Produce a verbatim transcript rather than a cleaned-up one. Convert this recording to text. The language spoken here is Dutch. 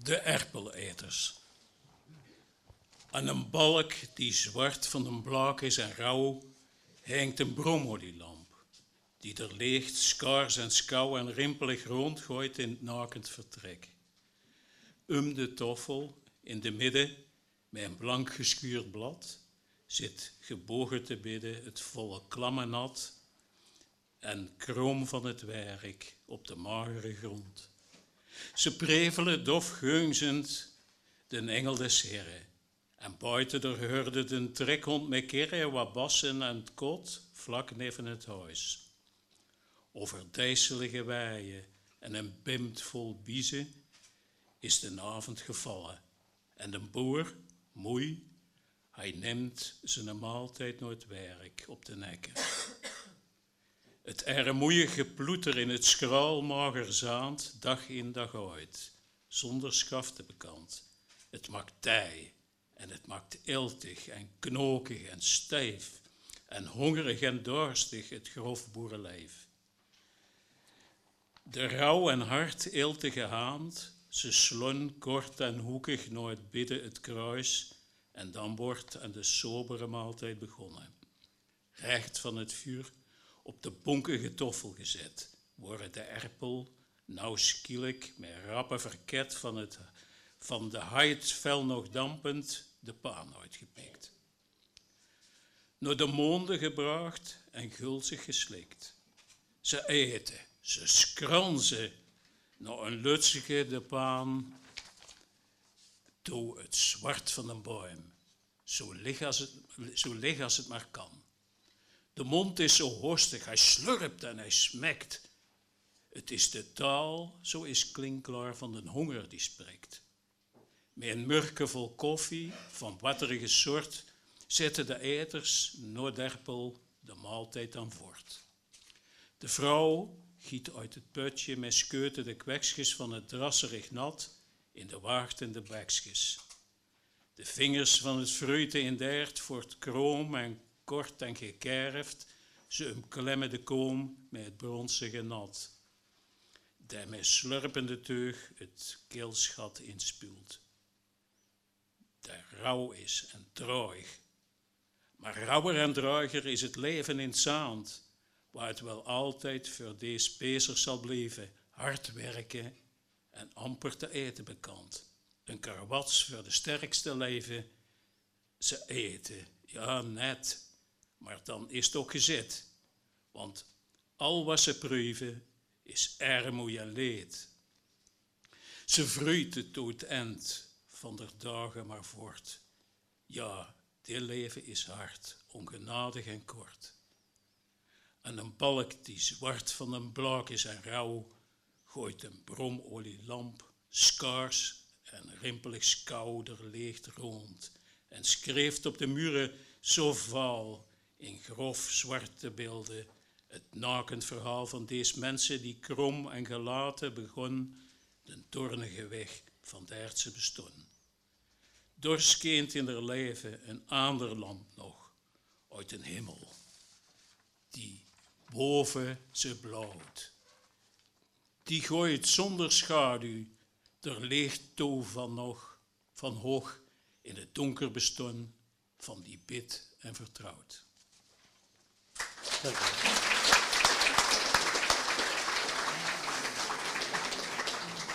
De erpeleters. Aan een balk die zwart van een blaak is en rauw, hangt een bromolielamp, die er licht, skaars en skauw en rimpelig rondgooit in het nakend vertrek. Om de toffel, in de midden, met een blank geschuurd blad, zit gebogen te bidden het volle klamme nat en kroom van het werk op de magere grond. Ze prevelen dof geunzend den engel des Heren. En buiten der hoorde den trekhond met kerren wat bassen en het kot vlak neven het huis. Over dijselige weien en een bimt vol biezen is de avond gevallen. En de boer, moei, hij neemt zijn maaltijd nooit werk op de nekken. Het ermoeie geploeter in het schraal mager zaand, dag in dag uit, zonder schafte bekend. Het maakt tij en het maakt iltig en knokig en stijf en hongerig en dorstig het grof boerenlijf. De rauw en hard iltige haand, ze slun kort en hoekig nooit bidden het kruis en dan wordt aan de sobere maaltijd begonnen. Recht van het vuur op de bonkige toffel gezet, worden de erpel, nauw skielijk, met rappe verket van, het, van de huid fel nog dampend, de paan uitgepikt. Naar de monde gebracht en gulzig geslikt. Ze eten, ze skranzen, naar een lutsige de paan, toe het zwart van een boom, zo licht als het, zo licht als het maar kan. De mond is zo horstig, hij slurpt en hij smekt. Het is de taal, zo is klinkklaar van de honger die spreekt. Met een murke vol koffie, van watterige soort, zetten de eters, noorderpel, de maaltijd aan voort. De vrouw giet uit het putje met scheuten de kweksjes van het drasserig nat in de waard en de bekjes. De vingers van het fruiten in de ert wordt kroom en kort en gekerfd, ze umklemmen de koom met het bronzige nat. Die met slurpende teug het keelschat inspuwt. Die rauw is en droog. Maar rauwer en droger is het leven in het zaand, waar het wel altijd voor deze pezers zal blijven, hard werken en amper te eten bekend. Een karwats voor de sterkste leven, ze eten, ja net, maar dan is het ook gezet. Want al wat ze proeven is armoede en leed. Ze vruiten tot het eind van der dagen maar voort. Ja, dit leven is hard, ongenadig en kort. En een balk die zwart van een blaak is en rauw, gooit een bromolielamp, skaars en rimpelig skouder leegt rond en schreeft op de muren zo vaal in grof zwarte beelden het nakend verhaal van deze mensen die krom en gelaten begon de toornige weg van de aardse bestaan. Doorscheent in haar leven een ander lamp nog uit een hemel, die boven ze blauwt. Die gooit zonder schaduw er licht toe van nog, van hoog in het donker bestaan van die bid en vertrouwt. Dank u wel.